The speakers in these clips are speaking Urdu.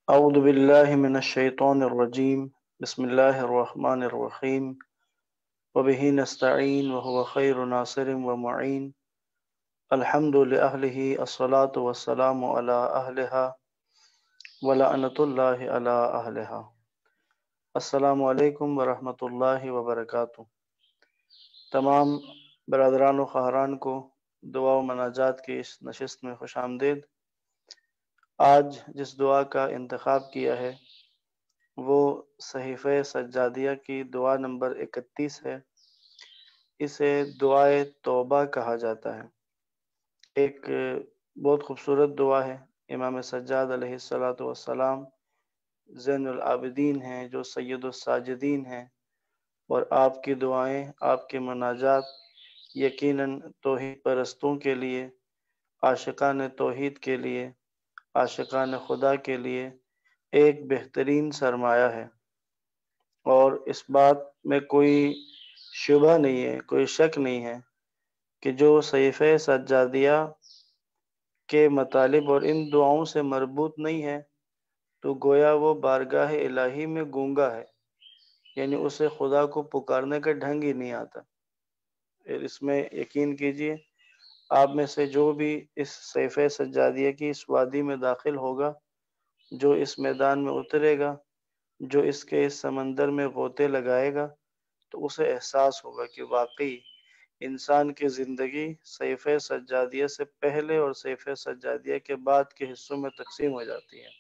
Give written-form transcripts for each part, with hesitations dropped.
أعوذ بالله من الشيطان الرجيم بسم الله الرحمن الرحيم وبه نستعين وهو خير ناصر ومعين الحمد لأهله الصلاة والسلام على أهلها ولعنة الله على أهلها. السلام علیکم ورحمۃ اللہ وبرکاتہ. تمام برادران و خواہران کو دعا و مناجات کی اس نشست میں خوش آمدید. آج جس دعا کا انتخاب کیا ہے وہ صحیفہ سجادیہ کی دعا نمبر 31 ہے. اسے دعائے توبہ کہا جاتا ہے. ایک بہت خوبصورت دعا ہے. امام سجاد علیہ السلام زین العابدین ہیں جو سید الساجدین ہیں، اور آپ کی دعائیں، آپ کے مناجات یقیناً توحید پرستوں کے لیے، عاشقان توحید کے لیے، عاشقان خدا کے لیے ایک بہترین سرمایہ ہے. اور اس بات میں کوئی شبہ نہیں ہے، کوئی شک نہیں ہے کہ جو صحیفہ سجادیہ کے مطالب اور ان دعاؤں سے مربوط نہیں ہے تو گویا وہ بارگاہ الہی میں گونگا ہے، یعنی اسے خدا کو پکارنے کا ڈھنگ ہی نہیں آتا. اس میں یقین کیجئے آپ میں سے جو بھی اس صحیفہ سجادیہ کی اس وادی میں داخل ہوگا، جو اس میدان میں اترے گا، جو اس کے اس سمندر میں غوطے لگائے گا، تو اسے احساس ہوگا کہ واقعی انسان کی زندگی صحیفہ سجادیہ سے پہلے اور صحیفہ سجادیہ کے بعد کے حصوں میں تقسیم ہو جاتی ہے.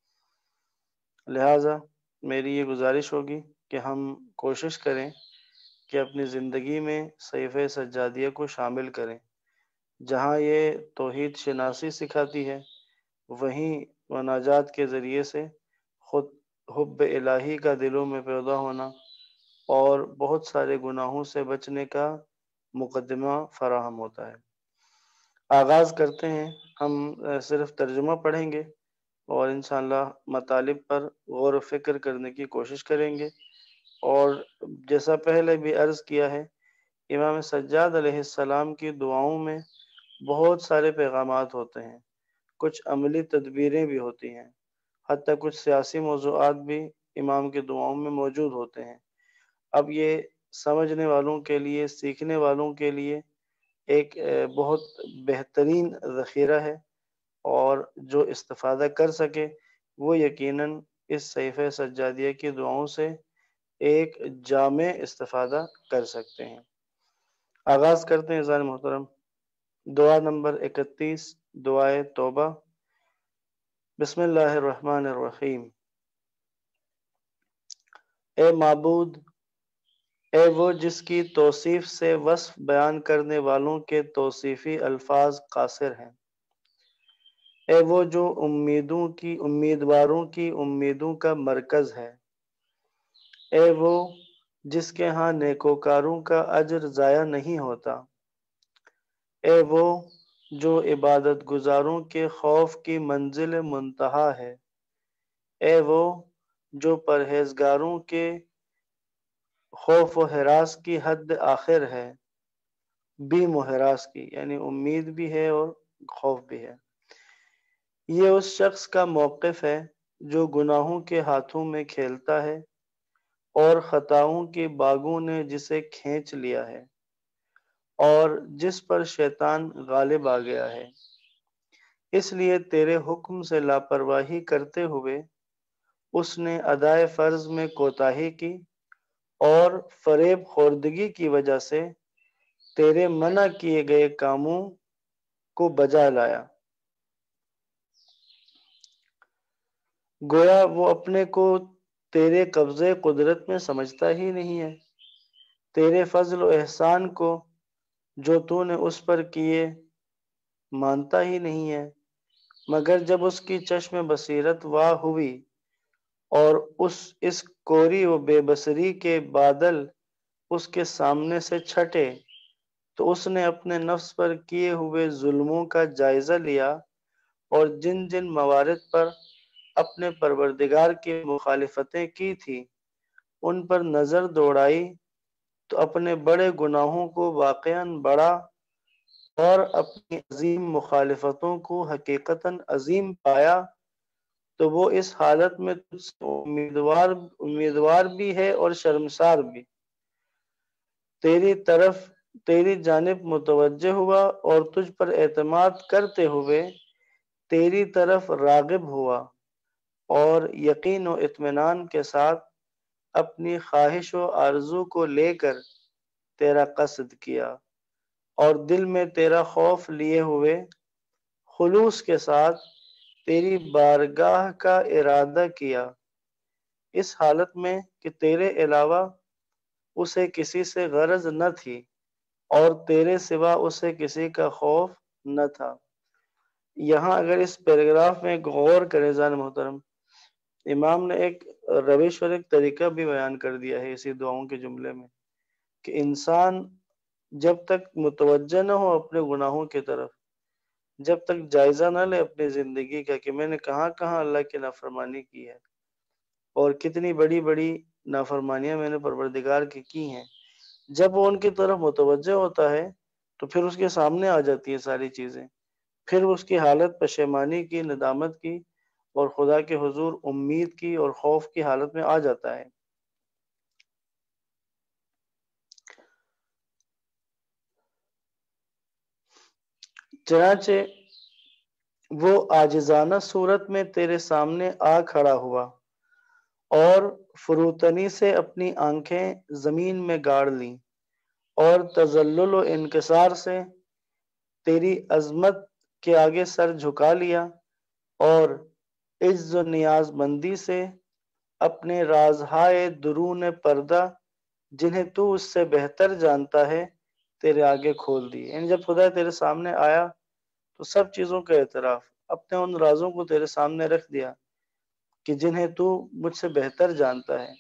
لہٰذا میری یہ گزارش ہوگی کہ ہم کوشش کریں کہ اپنی زندگی میں صحیفہ سجادیہ کو شامل کریں. جہاں یہ توحید شناسی سکھاتی ہے، وہیں مناجات کے ذریعے سے خود حب الہی کا دلوں میں پیدا ہونا اور بہت سارے گناہوں سے بچنے کا مقدمہ فراہم ہوتا ہے. آغاز کرتے ہیں. ہم صرف ترجمہ پڑھیں گے اور انشاءاللہ مطالب پر غور و فکر کرنے کی کوشش کریں گے. اور جیسا پہلے بھی عرض کیا ہے، امام سجاد علیہ السلام کی دعاؤں میں بہت سارے پیغامات ہوتے ہیں، کچھ عملی تدبیریں بھی ہوتی ہیں، حتیٰ کچھ سیاسی موضوعات بھی امام کی دعاؤں میں موجود ہوتے ہیں. اب یہ سمجھنے والوں کے لیے، سیکھنے والوں کے لیے ایک بہت بہترین ذخیرہ ہے، اور جو استفادہ کر سکے وہ یقیناً اس صحیفہ سجادیہ کی دعاؤں سے ایک جامع استفادہ کر سکتے ہیں. آغاز کرتے ہیں عزیزان محترم. دعا نمبر 31، دعائے توبہ. بسم اللہ الرحمن الرحیم. اے معبود، اے وہ جس کی توصیف سے وصف بیان کرنے والوں کے توصیفی الفاظ قاصر ہیں، اے وہ جو امیدواروں کی امیدوں کا مرکز ہے، اے وہ جس کے ہاں نیکوکاروں کا اجر ضائع نہیں ہوتا، اے وہ جو عبادت گزاروں کے خوف کی منزل منتہا ہے، اے وہ جو پرہیزگاروں کے خوف و ہراس کی حد آخر ہے، بیم و ہراس کی، یعنی امید بھی ہے اور خوف بھی ہے. یہ اس شخص کا موقف ہے جو گناہوں کے ہاتھوں میں کھیلتا ہے اور خطاؤں کی باغوں نے جسے کھینچ لیا ہے اور جس پر شیطان غالب آ گیا ہے. اس لیے تیرے حکم سے لاپرواہی کرتے ہوئے اس نے ادائے فرض میں کوتاہی کی اور فریب خوردگی کی وجہ سے تیرے منع کیے گئے کاموں کو بجا لایا. گویا وہ اپنے کو تیرے قبضے قدرت میں سمجھتا ہی نہیں ہے، تیرے فضل و احسان کو جو تو نے اس پر کیے مانتا ہی نہیں ہے. مگر جب اس کی چشم بصیرت واہ ہوئی اور اس کوری و بے بصری کے بادل اس کے سامنے سے چھٹے تو اس نے اپنے نفس پر کیے ہوئے ظلموں کا جائزہ لیا اور جن جن موارد پر اپنے پروردگار کی مخالفتیں کی تھی ان پر نظر دوڑائی تو اپنے بڑے گناہوں کو واقعاً بڑا اور اپنی عظیم مخالفتوں کو حقیقتاً عظیم پایا تو وہ اس حالت میں تجھ سے امیدوار بھی ہے اور شرمسار بھی، تیری جانب متوجہ ہوا اور تجھ پر اعتماد کرتے ہوئے تیری طرف راغب ہوا، اور یقین و اطمینان کے ساتھ اپنی خواہش و آرزو کو لے کر تیرا قصد کیا، اور دل میں تیرا خوف لیے ہوئے خلوص کے ساتھ تیری بارگاہ کا ارادہ کیا، اس حالت میں کہ تیرے علاوہ اسے کسی سے غرض نہ تھی اور تیرے سوا اسے کسی کا خوف نہ تھا۔ یہاں اگر اس پیراگراف میں غور کرے جان محترم، امام نے ایک روش اور ایک طریقہ بھی بیان کر دیا ہے اسی دعاؤں کے جملے میں، کہ انسان جب تک متوجہ نہ ہو اپنے گناہوں کی طرف، جب تک جائزہ نہ لے اپنی زندگی کا کہ میں نے کہاں کہاں اللہ کی نافرمانی کی ہے اور کتنی بڑی بڑی نافرمانیاں میں نے پروردگار کی ہیں، جب وہ ان کی طرف متوجہ ہوتا ہے تو پھر اس کے سامنے آ جاتی ہے ساری چیزیں، پھر اس کی حالت پشیمانی کی، ندامت کی اور خدا کے حضور امید کی اور خوف کی حالت میں آ جاتا ہے۔ چنانچہ وہ عاجزانہ صورت میں تیرے سامنے آ کھڑا ہوا اور فروتنی سے اپنی آنکھیں زمین میں گاڑ لیں اور تذلل و انکسار سے تیری عظمت کے آگے سر جھکا لیا، اور عز و نیاز مندی سے اپنے رازہائے درون پردہ جنہیں تو اس سے بہتر جانتا ہے تیرے آگے کھول دی۔ یعنی جب خدا تیرے سامنے آیا تو سب چیزوں کا اعتراف، اپنے ان رازوں کو تیرے سامنے رکھ دیا کہ جنہیں تو مجھ سے بہتر جانتا ہے،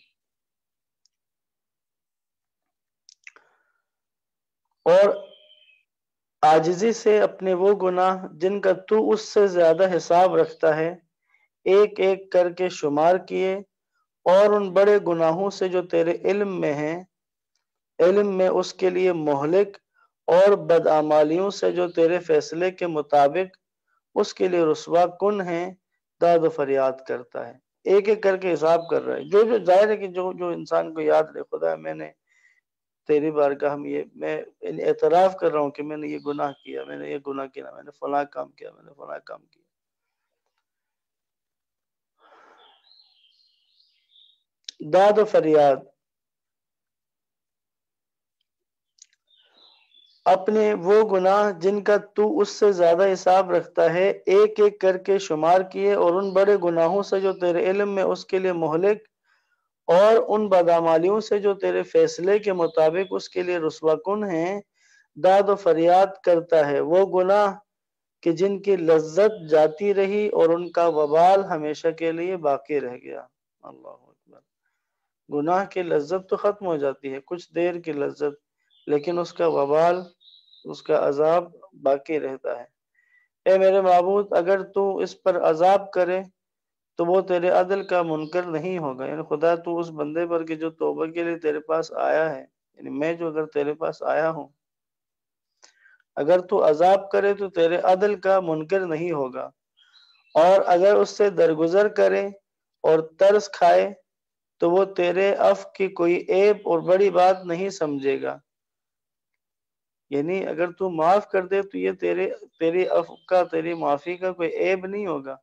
اور عاجزی سے اپنے وہ گناہ جن کا تو اس سے زیادہ حساب رکھتا ہے ایک ایک کر کے شمار کیے، اور ان بڑے گناہوں سے جو تیرے علم میں ہیں، علم میں اس کے لیے مہلک، اور بدعمالیوں سے جو تیرے فیصلے کے مطابق اس کے لیے رسوا کن ہیں، داد و فریاد کرتا ہے، ایک ایک کر کے حساب کر رہا ہے۔ جو ظاہر ہے کہ جو انسان کو یاد رہے، خدا میں نے تیری بارگاہ میں اعتراف کر رہا ہوں کہ میں نے یہ گناہ کیا، میں نے یہ گناہ کیا، میں نے فلاں کام کیا، میں نے فلاں کام کیا۔ داد و فریاد، اپنے وہ گناہ جن کا تو اس سے زیادہ حساب رکھتا ہے ایک ایک کر کے شمار کیے، اور ان بڑے گناہوں سے جو تیرے علم میں اس کے لیے مہلک، اور ان بدعمالیوں سے جو تیرے فیصلے کے مطابق اس کے لیے رسوا کن ہیں، داد و فریاد کرتا ہے۔ وہ گناہ کہ جن کی لذت جاتی رہی اور ان کا وبال ہمیشہ کے لیے باقی رہ گیا۔ اللہ اکبر۔ گناہ کی لذت تو ختم ہو جاتی ہے، کچھ دیر کی لذت، لیکن اس کا وبال، اس کا عذاب باقی رہتا ہے۔ اے میرے معبود، اگر تو اس پر عذاب کرے تو وہ تیرے عدل کا منکر نہیں ہوگا۔ یعنی خدا تو اس بندے پر کہ جو توبہ کے لیے تیرے پاس آیا ہے، یعنی میں جو اگر تیرے پاس آیا ہوں، اگر تو عذاب کرے تو تیرے عدل کا منکر نہیں ہوگا، اور اگر اس سے درگزر کرے اور ترس کھائے تو وہ تیرے عفو کی کوئی عیب اور بڑی بات نہیں سمجھے گا۔ یعنی اگر تو معاف کر دے تو یہ تیری عفو کا، تیری معافی کا کوئی عیب نہیں ہوگا۔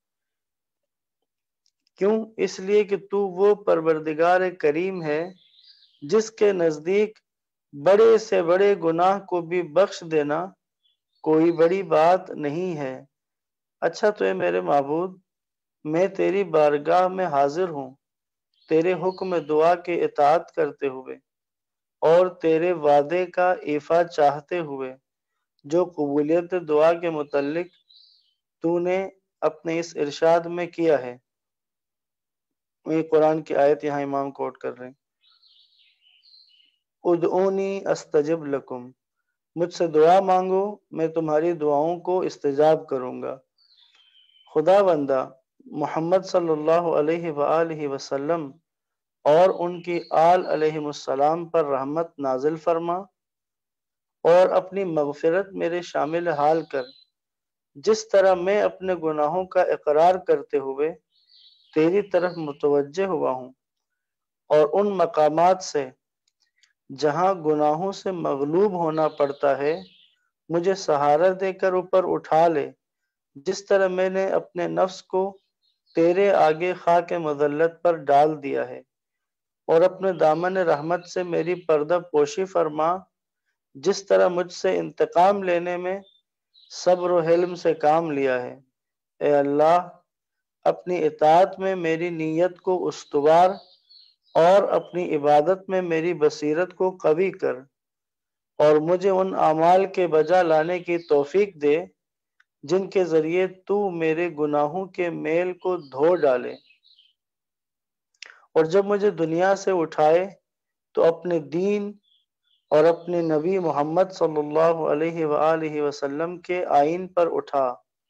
کیوں؟ اس لیے کہ تو وہ پروردگار کریم ہے جس کے نزدیک بڑے سے بڑے گناہ کو بھی بخش دینا کوئی بڑی بات نہیں ہے۔ اچھا تو اے میرے معبود، میں تیری بارگاہ میں حاضر ہوں، تیرے حکم دعا کے اطاعت کرتے ہوئے اور تیرے وعدے کا ایفا چاہتے ہوئے، جو قبولیت دعا کے متعلق تو نے اپنے اس ارشاد میں کیا ہے۔ یہ قرآن کی آیت یہاں امام کوٹ کر رہے ہیں، ادعونی استجب لکم، مجھ سے دعا مانگو، میں تمہاری دعاؤں کو استجاب کروں گا۔ خدا بندہ محمد صلی اللہ علیہ وآلہ وسلم اور ان کی آل علیہم السلام پر رحمت نازل فرما، اور اپنی مغفرت میرے شامل حال کر، جس طرح میں اپنے گناہوں کا اقرار کرتے ہوئے تیری طرف متوجہ ہوا ہوں، اور ان مقامات سے جہاں گناہوں سے مغلوب ہونا پڑتا ہے مجھے سہارا دے کر اوپر اٹھا لے، جس طرح میں نے اپنے نفس کو تیرے آگے خاک مذلت پر ڈال دیا ہے، اور اپنے دامن رحمت سے میری پردہ پوشی فرما، جس طرح مجھ سے انتقام لینے میں صبر و حلم سے کام لیا ہے۔ اے اللہ، اپنی اطاعت میں میری نیت کو استوار اور اپنی عبادت میں میری بصیرت کو قوی کر، اور مجھے ان اعمال کے بجا لانے کی توفیق دے جن کے ذریعے تو میرے گناہوں کے میل کو دھو ڈالے، اور جب مجھے دنیا سے اٹھائے تو اپنے دین اور اپنے نبی محمد صلی اللہ علیہ وآلہ وسلم کے آئین پر اٹھا۔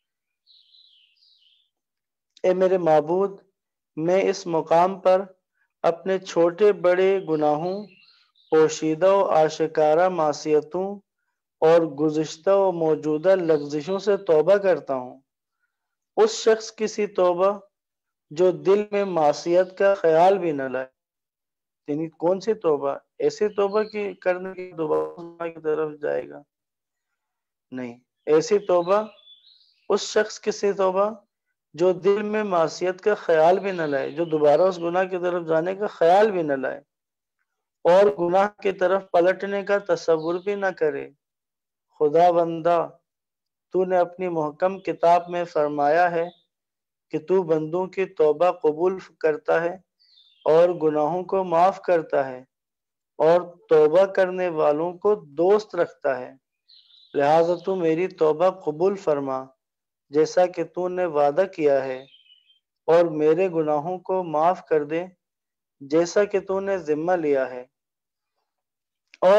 اے میرے معبود، میں اس مقام پر اپنے چھوٹے بڑے گناہوں، پوشیدہ و آشکارا معصیتوں اور گزشتہ و موجودہ لغزشوں سے توبہ کرتا ہوں۔ اس شخص کی سی توبہ جو دل میں معصیت کا خیال بھی نہ لائے۔ یعنی کون سی توبہ؟ ایسی توبہ کی کرنے کی دوبارہ گناہ کی طرف جائے گا؟ نہیں، ایسی توبہ اس شخص کی سی توبہ جو دل میں معصیت کا خیال بھی نہ لائے، جو دوبارہ اس گناہ کی طرف جانے کا خیال بھی نہ لائے، اور گناہ کی طرف پلٹنے کا تصور بھی نہ کرے۔ خدا بندہ، تو نے اپنی محکم کتاب میں فرمایا ہے کہ تو بندوں کی توبہ قبول کرتا ہے اور گناہوں کو معاف کرتا ہے، اور توبہ کرنے والوں کو دوست رکھتا ہے، لہٰذا تو میری توبہ قبول فرما جیسا کہ تو نے وعدہ کیا ہے، اور میرے گناہوں کو معاف کر دے جیسا کہ تو نے ذمہ لیا ہے۔ اور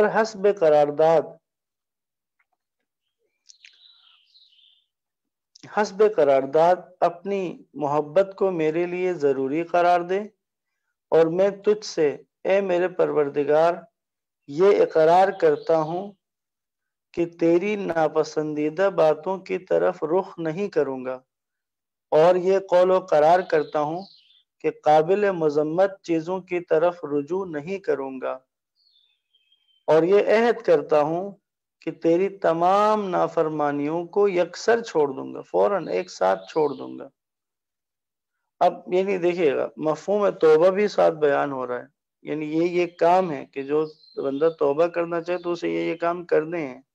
حسب قرارداد اپنی محبت کو میرے لیے ضروری قرار دے، اور میں تجھ سے اے میرے پروردگار یہ اقرار کرتا ہوں کہ تیری ناپسندیدہ باتوں کی طرف رخ نہیں کروں گا، اور یہ قول و قرار کرتا ہوں کہ قابل مذمت چیزوں کی طرف رجوع نہیں کروں گا، اور یہ عہد کرتا ہوں کہ تیری تمام نافرمانیوں کو یکسر چھوڑ دوں گا، فوراً ایک ساتھ چھوڑ دوں گا۔ اب یعنی دیکھیے گا، مفہوم توبہ بھی ساتھ بیان ہو رہا ہے، یعنی یہ کام ہے کہ جو بندہ توبہ کرنا چاہے تو اسے یہ کام کرنے ہیں،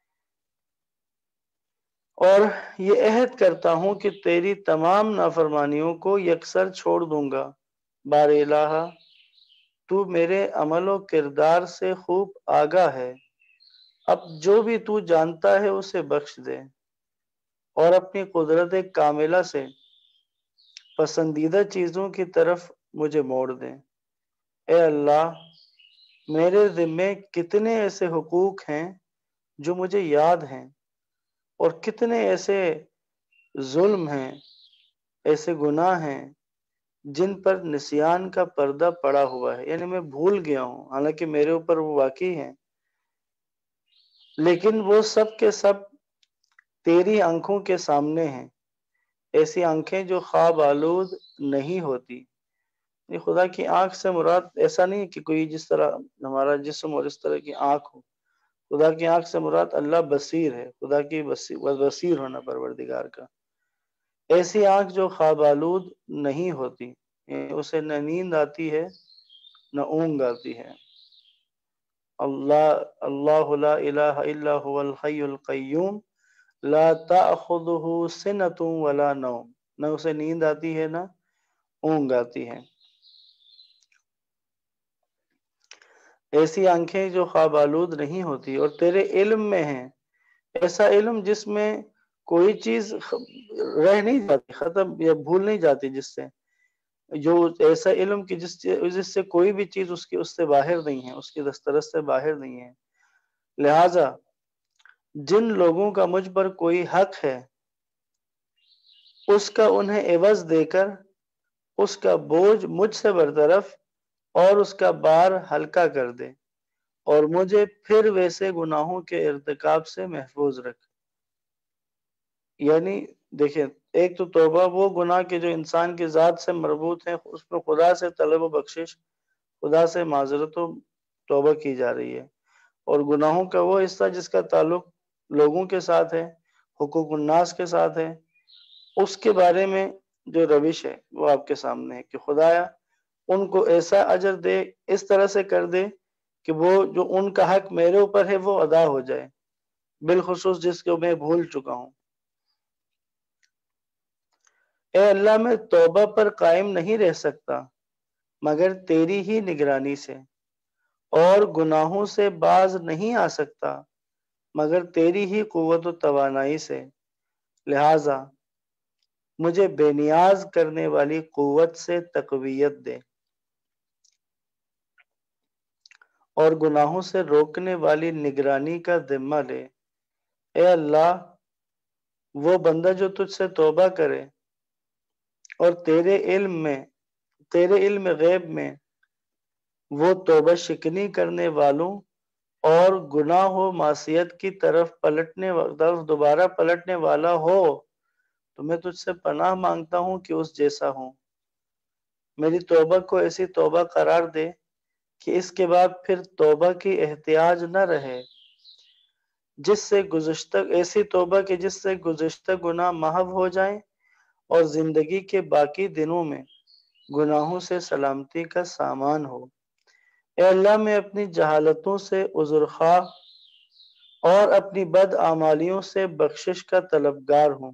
اور یہ عہد کرتا ہوں کہ تیری تمام نافرمانیوں کو یکسر چھوڑ دوں گا۔ بار الہ، تو میرے عمل و کردار سے خوب آگاہ ہے، اب جو بھی تو جانتا ہے اسے بخش دے، اور اپنی قدرت کاملہ سے پسندیدہ چیزوں کی طرف مجھے موڑ دے۔ اے اللہ، میرے ذمے کتنے ایسے حقوق ہیں جو مجھے یاد ہیں، اور کتنے ایسے ظلم ہیں، ایسے گناہ ہیں جن پر نسیان کا پردہ پڑا ہوا ہے، یعنی میں بھول گیا ہوں، حالانکہ میرے اوپر وہ واقع ہیں، لیکن وہ سب کے سب تیری آنکھوں کے سامنے ہیں، ایسی آنکھیں جو خواب آلود نہیں ہوتی۔ یہ خدا کی آنکھ سے مراد ایسا نہیں کہ کوئی جس طرح ہمارا جسم اور اس طرح کی آنکھ ہو، خدا کی آنکھ سے مراد اللہ بصیر ہے، خدا کی بصیر ہونا پروردگار کا، ایسی آنکھ جو خواب آلود نہیں ہوتی، اسے نہ نیند آتی ہے نہ اونگ آتی ہے۔ اللہ لا الہ الا هو الحی القیوم لا تأخذہ سنۃ ولا نوم، نہ اسے نیند آتی ہے نہ اونگ آتی ہے۔ ایسی آنکھیں جو خواب آلود نہیں ہوتی اور تیرے علم میں ہیں، ایسا علم جس میں کوئی چیز رہ نہیں جاتی، ختم یا بھول نہیں جاتی، جس سے جو ایسا علم کہ جس سے کوئی بھی چیز اس سے باہر نہیں ہے، اس کی دسترس سے باہر نہیں ہے۔ لہٰذا جن لوگوں کا مجھ پر کوئی حق ہے اس کا انہیں عوض دے کر اس کا بوجھ مجھ سے برطرف اور اس کا بار ہلکا کر دے، اور مجھے پھر ویسے گناہوں کے ارتکاب سے محفوظ رکھ۔ یعنی دیکھیں، ایک تو توبہ وہ گناہ کے جو انسان کی ذات سے مربوط ہیں، اس میں خدا سے طلب و بخشش، خدا سے معذرت و توبہ کی جا رہی ہے، اور گناہوں کا وہ حصہ جس کا تعلق لوگوں کے ساتھ ہے، حقوق الناس کے ساتھ ہے، اس کے بارے میں جو روش ہے وہ آپ کے سامنے ہے کہ خدایا ان کو ایسا اجر دے، اس طرح سے کر دے کہ وہ جو ان کا حق میرے اوپر ہے وہ ادا ہو جائے، بالخصوص جس کو میں بھول چکا ہوں۔ اے اللہ، میں توبہ پر قائم نہیں رہ سکتا مگر تیری ہی نگرانی سے، اور گناہوں سے باز نہیں آ سکتا مگر تیری ہی قوت و توانائی سے، لہٰذا مجھے بے نیاز کرنے والی قوت سے تقویت دے، اور گناہوں سے روکنے والی نگرانی کا ذمہ لے۔ اے اللہ، وہ بندہ جو تجھ سے توبہ کرے اور تیرے علم غیب میں وہ توبہ شکنی کرنے والوں اور گناہ و معصیت کی طرف دوبارہ پلٹنے والا ہو، تو میں تجھ سے پناہ مانگتا ہوں کہ اس جیسا ہوں۔ میری توبہ کو ایسی توبہ قرار دے کہ اس کے بعد پھر توبہ کی احتیاج نہ رہے، ایسی توبہ کہ جس سے گزشتہ گناہ محو ہو جائیں اور زندگی کے باقی دنوں میں گناہوں سے سلامتی کا سامان ہو۔ اے اللہ، میں اپنی جہالتوں سے عذرخواہ اور اپنی بدعمالیوں سے بخشش کا طلبگار ہوں،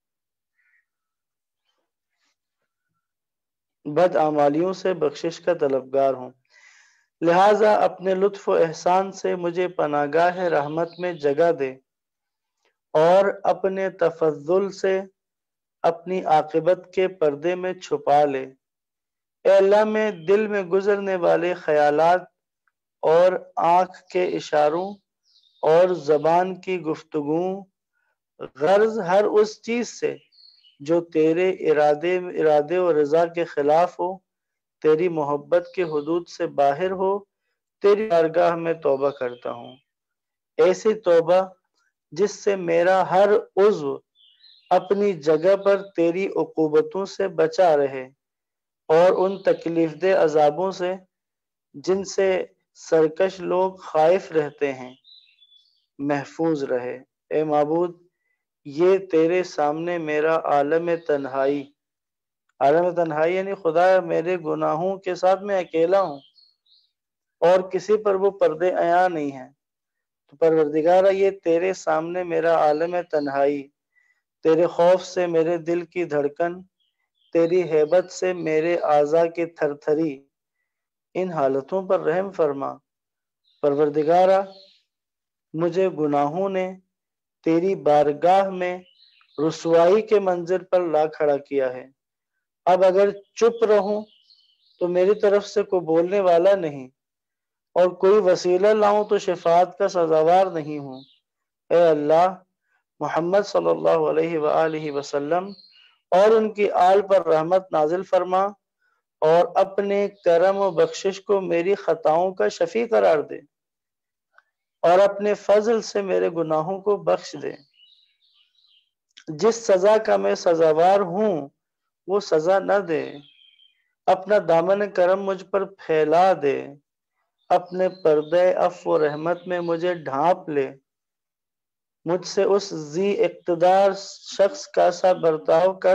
لہٰذا اپنے لطف و احسان سے مجھے پناہگاہ رحمت میں جگہ دے، اور اپنے تفضل سے اپنی عاقبت کے پردے میں چھپا لے۔ اے اللہ، میں دل میں گزرنے والے خیالات اور آنکھ کے اشاروں اور زبان کی گفتگوؤں، غرض ہر اس چیز سے جو تیرے ارادے و رضا کے خلاف ہو، تیری محبت کے حدود سے باہر ہو، تیری بارگاہ میں توبہ کرتا ہوں، ایسی توبہ جس سے میرا ہر عضو اپنی جگہ پر تیری عقوبتوں سے بچا رہے اور ان تکلیف دہ عذابوں سے جن سے سرکش لوگ خائف رہتے ہیں محفوظ رہے۔ اے معبود، یہ تیرے سامنے میرا عالم تنہائی یعنی خدا میرے گناہوں کے ساتھ میں اکیلا ہوں اور کسی پر وہ پردے عیاں نہیں ہیں، تو پروردگارہ یہ تیرے سامنے میرا عالم تنہائی، تیرے خوف سے میرے دل کی دھڑکن، تیری ہیبت سے میرے اعضاء کی تھر تھری، ان حالتوں پر رحم فرما۔ پروردگارہ، مجھے گناہوں نے تیری بارگاہ میں رسوائی کے منظر پر لا کھڑا کیا ہے، اب اگر چپ رہوں تو میری طرف سے کوئی بولنے والا نہیں، اور کوئی وسیلہ لاؤں تو شفاعت کا سزاوار نہیں ہوں۔ اے اللہ، محمد صلی اللہ علیہ وآلہ وسلم اور ان کی آل پر رحمت نازل فرما، اور اپنے کرم و بخشش کو میری خطاؤں کا شفیع قرار دے، اور اپنے فضل سے میرے گناہوں کو بخش دے۔ جس سزا کا میں سزاوار ہوں وہ سزا نہ دے، اپنا دامن کرم مجھ پر پھیلا دے، اپنے پردے عفو و رحمت میں مجھے ڈھانپ لے، مجھ سے اس ذی اقتدار شخص کا سا برتاؤ کر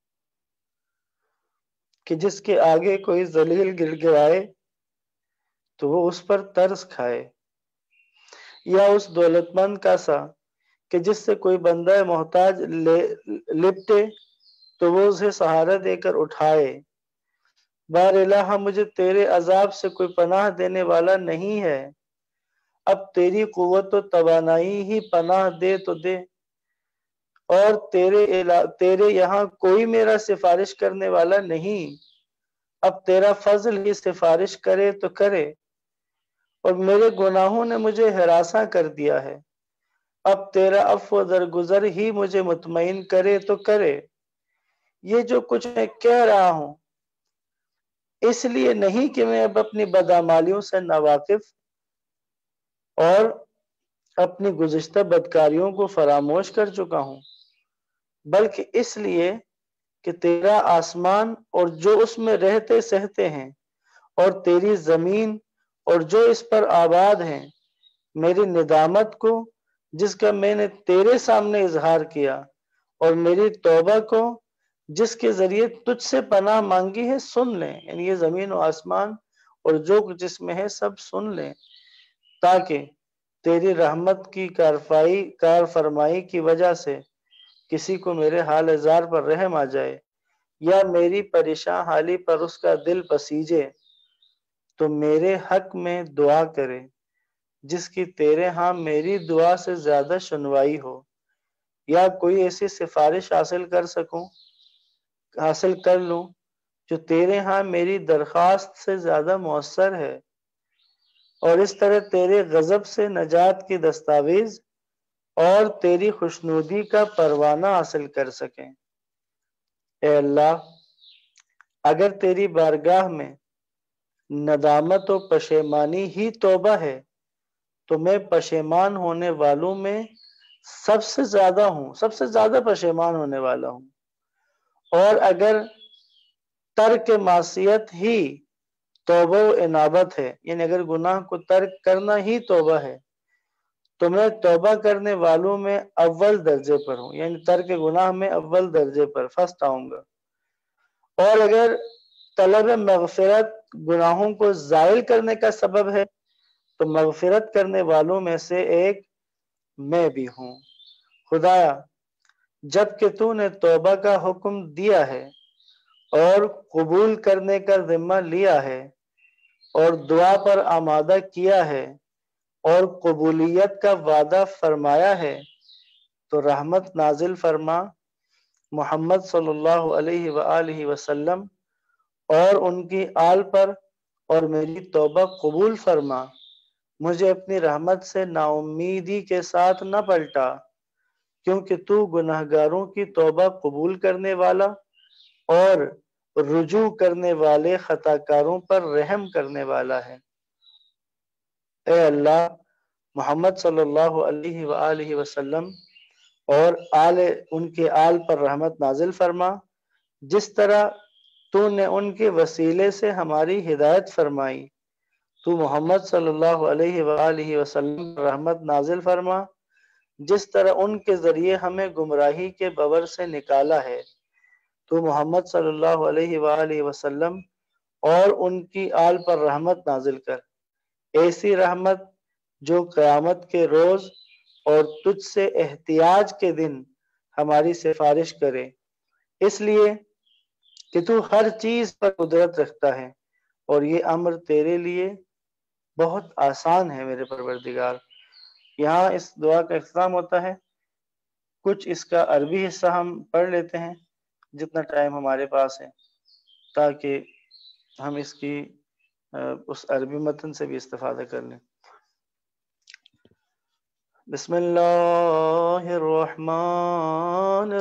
کہ جس کے آگے کوئی ذلیل گر گرائے تو وہ اس پر ترس کھائے، یا اس دولت مند کا سا کہ جس سے کوئی بندہ محتاج لپٹے تو وہ اسے سہارا دے کر اٹھائے۔ بار الہ، مجھے تیرے عذاب سے کوئی پناہ دینے والا نہیں ہے، اب تیری قوت و توانائی ہی پناہ دے تو دے، اور تیرے یہاں کوئی میرا سفارش کرنے والا نہیں، اب تیرا فضل ہی سفارش کرے تو کرے، اور میرے گناہوں نے مجھے ہراساں کر دیا ہے، اب تیرا عفو درگزر ہی مجھے مطمئن کرے تو کرے۔ یہ جو کچھ میں کہہ رہا ہوں اس لیے نہیں کہ میں اب اپنی بدعمالیوں سے ناواقف اور اپنی گزشتہ بدکاریوں کو فراموش کر چکا ہوں، بلکہ اس لیے کہ تیرا آسمان اور جو اس میں رہتے سہتے ہیں، اور تیری زمین اور جو اس پر آباد ہیں، میری ندامت کو جس کا میں نے تیرے سامنے اظہار کیا، اور میری توبہ کو جس کے ذریعے تجھ سے پناہ مانگی ہے، سن لیں۔ یعنی یہ زمین و آسمان اور جو کچھ اس میں ہے سب سن لیں، تاکہ تیری رحمت کی کار فرمائی کی وجہ سے کسی کو میرے حال زار پر رحم آ جائے، یا میری پریشان حالی پر اس کا دل پسیجے، تو میرے حق میں دعا کرے جس کی تیرے ہاں میری دعا سے زیادہ سنوائی ہو، یا کوئی ایسی سفارش حاصل کر لوں جو تیرے ہاں میری درخواست سے زیادہ مؤثر ہے، اور اس طرح تیرے غضب سے نجات کی دستاویز اور تیری خوشنودی کا پروانہ حاصل کر سکیں۔ اے اللہ، اگر تیری بارگاہ میں ندامت و پشیمانی ہی توبہ ہے تو میں پشیمان ہونے والوں میں سب سے زیادہ پشیمان ہونے والا ہوں، اور اگر ترک معصیت ہی توبہ و انابت ہے، یعنی اگر گناہ کو ترک کرنا ہی توبہ ہے، تو میں توبہ کرنے والوں میں اول درجے پر ہوں، یعنی ترک گناہ میں اول درجے پر فرسٹ آؤں گا۔ اور اگر طلب مغفرت گناہوں کو زائل کرنے کا سبب ہے تو مغفرت کرنے والوں میں سے ایک میں بھی ہوں۔ خدایا، جب کہ تو نے توبہ کا حکم دیا ہے اور قبول کرنے کا ذمہ لیا ہے اور دعا پر آمادہ کیا ہے اور قبولیت کا وعدہ فرمایا ہے، تو رحمت نازل فرما محمد صلی اللہ علیہ وآلہ وسلم اور ان کی آل پر، اور میری توبہ قبول فرما۔ مجھے اپنی رحمت سے نا امیدی کے ساتھ نہ پلٹا، کیونکہ تو گناہگاروں کی توبہ قبول کرنے والا اور رجوع کرنے والے خطاکاروں پر رحم کرنے والا ہے۔ اے اللہ، محمد صلی اللہ علیہ وآلہ وسلم اور ان کے آل پر رحمت نازل فرما، جس طرح تو نے ان کے وسیلے سے ہماری ہدایت فرمائی۔ تو محمد صلی اللہ علیہ وآلہ وسلم پر رحمت نازل فرما، جس طرح ان کے ذریعے ہمیں گمراہی کے بور سے نکالا ہے۔ تو محمد صلی اللہ علیہ وآلہ وسلم اور ان کی آل پر رحمت نازل کر، ایسی رحمت جو قیامت کے روز اور تجھ سے احتیاج کے دن ہماری سفارش کرے، اس لیے کہ تو ہر چیز پر قدرت رکھتا ہے، اور یہ امر تیرے لیے بہت آسان ہے میرے پروردگار۔ یہاں اس دعا کا اختتام ہوتا ہے۔ کچھ اس کا عربی حصہ ہم پڑھ لیتے ہیں جتنا ٹائم ہمارے پاس ہے، تاکہ ہم اس کی اس عربی متن سے بھی استفادہ کر لیں۔ بسم اللہ الرحمن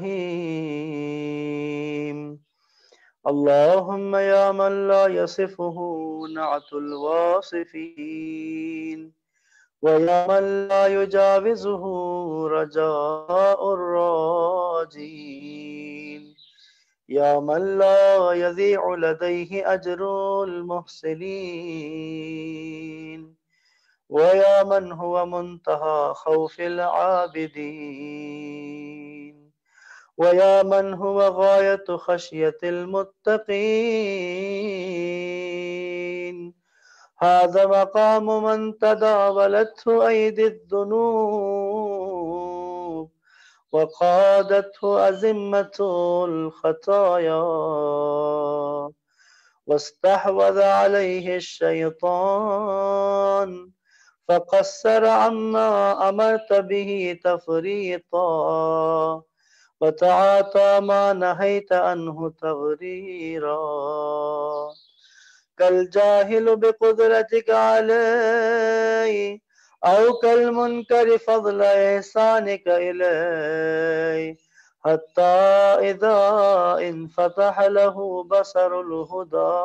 الرحیم۔ اللہم یا من لا یصفہ نعت الواصفین، ویا من لا یجاوزہ رجاء الراجین، یا من لا یضیع لدیہ اجر المحسنین، وَيَا مَنْ هُوَ مُنْتَهَى خَوْفِ الْعَابِدِينَ، وَيَا مَنْ هُوَ غَايَةُ خَشْيَةِ الْمُتَّقِينَ، هَذَا مَقَامُ مَنْ تَدَاوَلَتْهُ أَيْدِي الذُّنُوبِ وَقَادَتْهُ أَزِمَّةُ الْخَطَايَا، وَاسْتَحْوَذَ عَلَيْهِ الشَّيْطَانُ فقصر عما أمرت به تفريطا، وتعاطى ما نهيت عنه تغريرا، كالجاهل بقدرتك علي، أو كالمنكر فضل إحسانك إلي، حتى إذا انفتح له بصر الهدى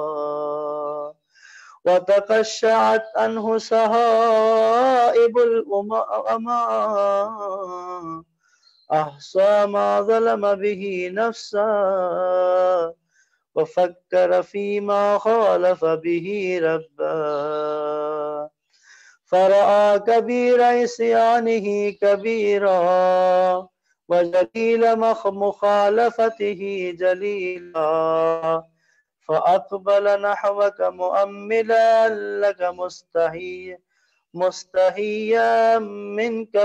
وتقشعت عنه سحائب الأمى، أحصى ما ظلم به نفسه وفكر فيما خالف به ربه فرأى كبير عصيانه كبيرا وجليل مخالفته جليلا فأقبل نحوك مؤملا لك مستهيا منك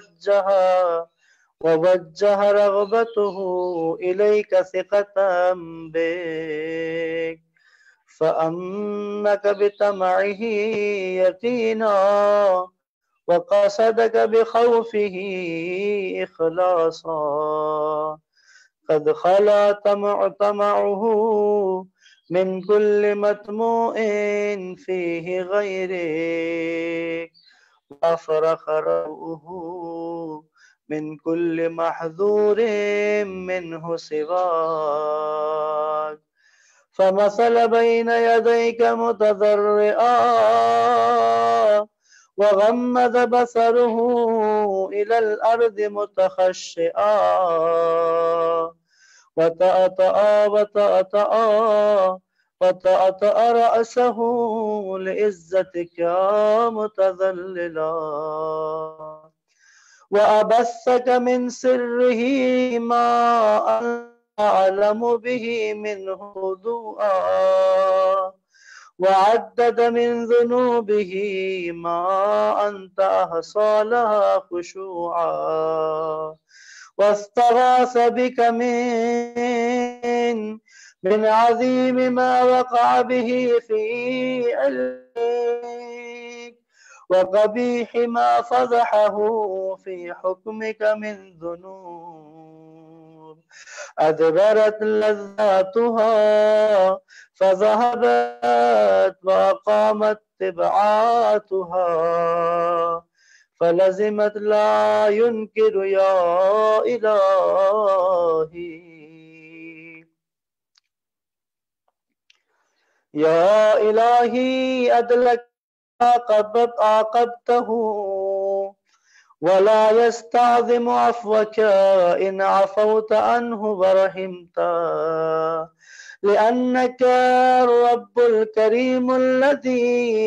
ووجه رغبته إليك ثقة بك فأمك بطمعه يقينا وقصدك بخوفه إخلاصا قد خلا طمعه من كل مطموع فيه غيرك وأفرخ روءه من كل محذور منه سواك فمثل بين يديك متضرعا وغمد بصره إلى الأرض متخشئا وطأطأ رأسه لعزتك متذللا وأبثك من سره ما أعلم به منه هدوءا وعدد من ذنوبه ما أنت أحصى لها خشوعا واستغاث بك من عظيم ما وقع به في علمك وقبيح ما فضحه في حكمك من ذنوب أدبرت لذاتها فذهبت وأقامت تبعاتها فلزمت لا ينكر يا إلهي يا إلهي أدلك عاقبته ولا يستعظم عفوك إن عفوت عنه ورحمته لأنك الرب الكريم الذي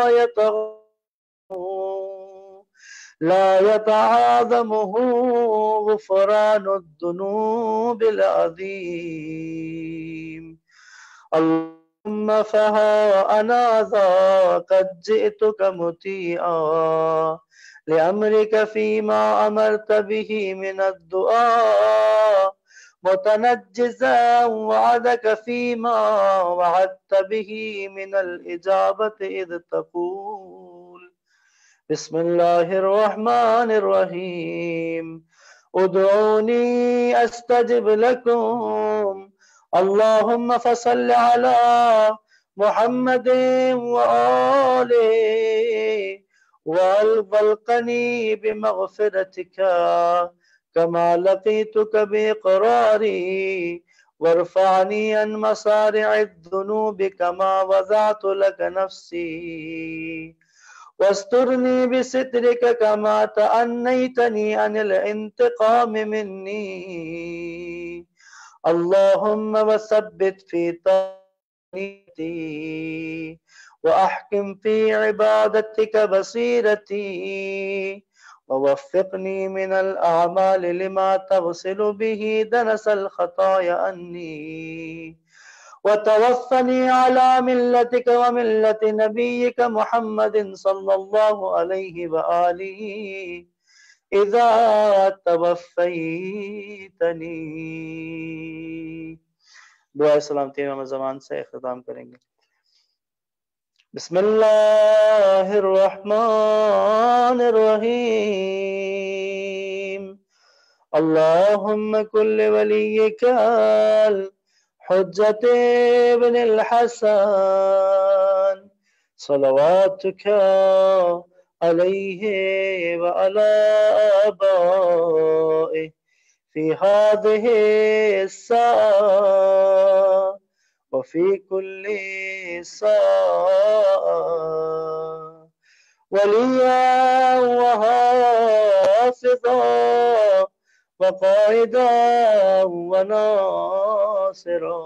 لا يتعاظمه غفران الذنوب العظيم اللهم فها أنا ذا قد جئتك مطيعا لأمرك فيما أمرت به من الدعاء متنجزا وعدك فيما وعدت به من الإجابة إذ تقول بسم الله الرحمن الرحيم ادعوني أستجب لكم اللهم فصل على محمد وآله والقني بمغفرتك كما لقيتك بإقراري وارفعني عن مصارع الذنوب كما وضعت لك نفسي واسترني بسترك كما تأنيتني عن الانتقام مني اللهم وثبت في طريقي وأحكم في عبادتك بصيرتي ووفقني من الأعمال لما تغسل به دنس الخطايا عني وتوفني على ملتك وملة نبيك محمد صلى الله عليه وآله إذا توفيتني दुआ सलामती में ज़बान से इख्तिताम करेंगे बिस्मिल्लाहिर्रहमानिर्रहीम अल्लाहुम्मा कुल्ल वलिय्यिकल हुज्जत इब्नुल हसन सलवातुका अलैहि व अला आबाइहि في هذه الساعة وفي كل ساعة وليا وحافظا وقائدا وناصرا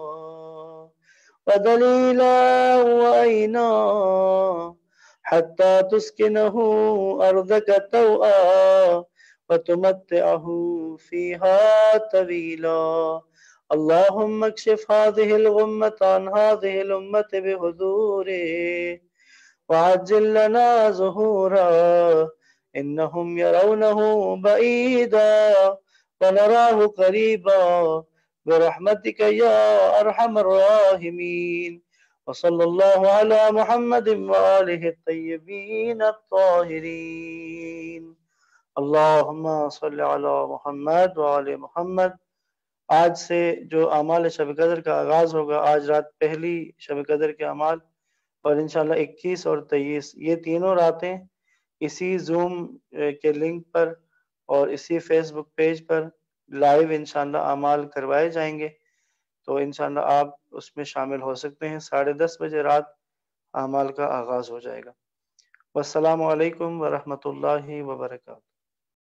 ودليلا وعينا حتى تسكنه أرضك طوعا وتمتعه فيها طويلا. اللهم اكشف هذه الغمة عن هذه الأمة بحضوره وعجل لنا ظهورا إنهم يرونه بعيدا ونراه قريبا برحمتك يا أرحم الراحمين. وصلى الله على محمد وآله الطيبين الطاهرين. اللهم صل على محمد وآل محمد. آج سے جو اعمال شب قدر کا آغاز ہوگا، آج رات پہلی شب قدر کے اعمال، اور انشاءاللہ 21 اور 23 یہ تینوں راتیں اسی زوم کے لنک پر اور اسی فیس بک پیج پر لائیو انشاءاللہ اعمال کروائے جائیں گے، تو انشاءاللہ آپ اس میں شامل ہو سکتے ہیں۔ 10:30 بجے رات اعمال کا آغاز ہو جائے گا۔ والسلام علیکم ورحمۃ اللہ وبرکاتہ۔